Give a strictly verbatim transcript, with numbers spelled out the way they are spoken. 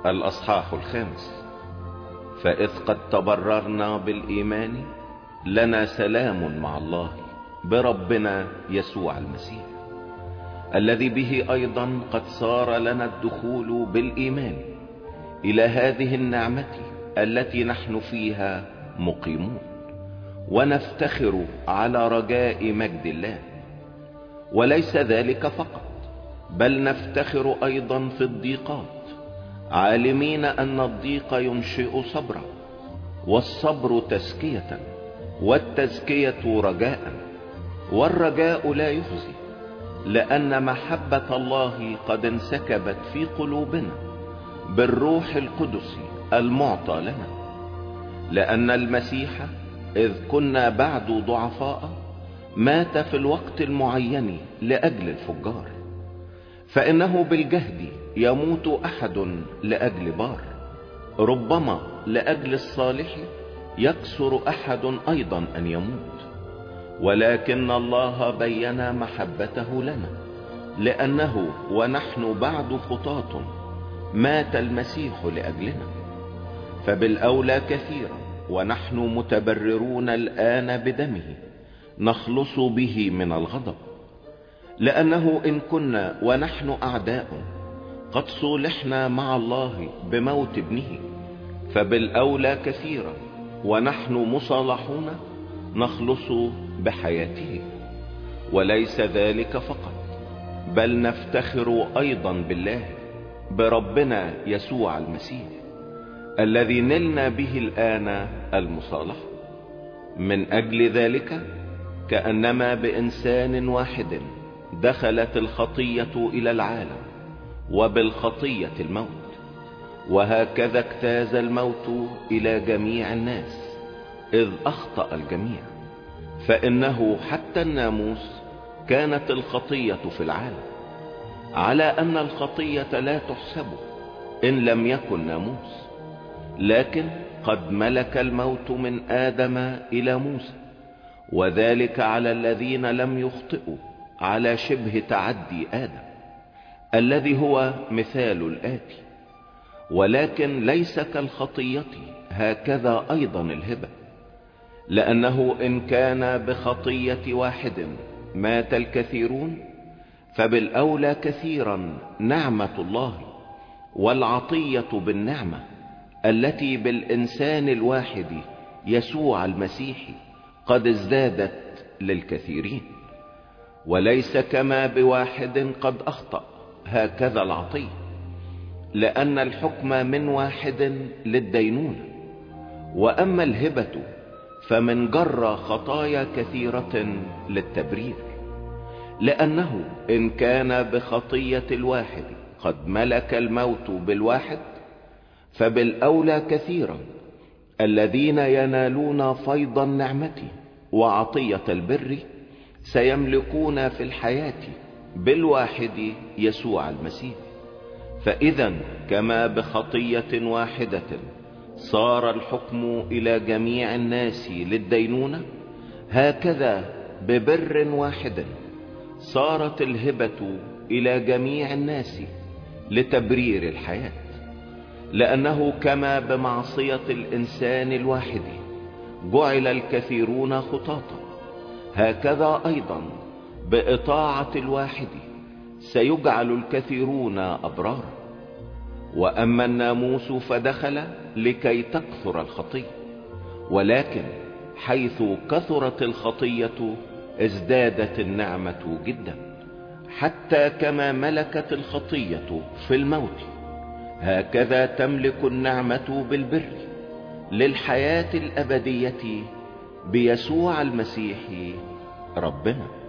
الأصحاح الخامس. فإذ قد تبررنا بالإيمان لنا سلام مع الله بربنا يسوع المسيح، الذي به أيضا قد صار لنا الدخول بالإيمان إلى هذه النعمة التي نحن فيها مقيمون، ونفتخر على رجاء مجد الله. وليس ذلك فقط، بل نفتخر أيضا في الضيقات، عالمين أن الضيق ينشئ صبرا، والصبر تزكية، والتزكية رجاء، والرجاء لا يخزي، لأن محبة الله قد انسكبت في قلوبنا بالروح القدس المعطى لنا. لأن المسيح إذ كنا بعد ضعفاء مات في الوقت المعين لأجل الفجار، فإنه بالجهد يموت أحد لأجل بار، ربما لأجل الصالح يكسر أحد أيضا أن يموت. ولكن الله بين محبته لنا، لأنه ونحن بعد خطاة مات المسيح لأجلنا، فبالأولى كثيرا ونحن متبررون الآن بدمه نخلص به من الغضب. لأنه إن كنا ونحن أعداء قد صولحنا مع الله بموت ابنه، فبالأولى كثيرا ونحن مصالحون نخلص بحياته. وليس ذلك فقط، بل نفتخر أيضا بالله بربنا يسوع المسيح، الذي نلنا به الآن المصالحة. من أجل ذلك كأنما بإنسان واحد دخلت الخطية إلى العالم، وبالخطية الموت، وهكذا اجتاز الموت إلى جميع الناس إذ أخطأ الجميع. فإنه حتى الناموس كانت الخطية في العالم، على أن الخطية لا تحسب إن لم يكن ناموس، لكن قد ملك الموت من آدم إلى موسى، وذلك على الذين لم يخطئوا على شبه تعدي آدم، الذي هو مثال الآتي. ولكن ليس كالخطية هكذا أيضا الهبة، لأنه إن كان بخطية واحد مات الكثيرون، فبالأولى كثيرا نعمة الله والعطية بالنعمة التي بالإنسان الواحد يسوع المسيح قد ازدادت للكثيرين. وليس كما بواحد قد أخطأ هكذا العطية، لأن الحكم من واحد للدينونة، وأما الهبة فمن جر خطايا كثيرة للتبرير. لأنه إن كان بخطية الواحد قد ملك الموت بالواحد، فبالأولى كثيرا الذين ينالون فيض النعمة وعطية البر سيملكون في الحياة بالواحد يسوع المسيح. فإذا كما بخطية واحدة صار الحكم إلى جميع الناس للدينونة، هكذا ببر واحد صارت الهبة إلى جميع الناس لتبرير الحياة. لأنه كما بمعصية الإنسان الواحد جعل الكثيرون خطاطا، هكذا أيضا بإطاعة الواحد سيجعل الكثيرون أبرارا. وأما الناموس فدخل لكي تكثر الخطية، ولكن حيث كثرت الخطية ازدادت النعمة جدا، حتى كما ملكت الخطية في الموت هكذا تملك النعمة بالبر للحياة الأبدية بيسوع المسيح ربنا.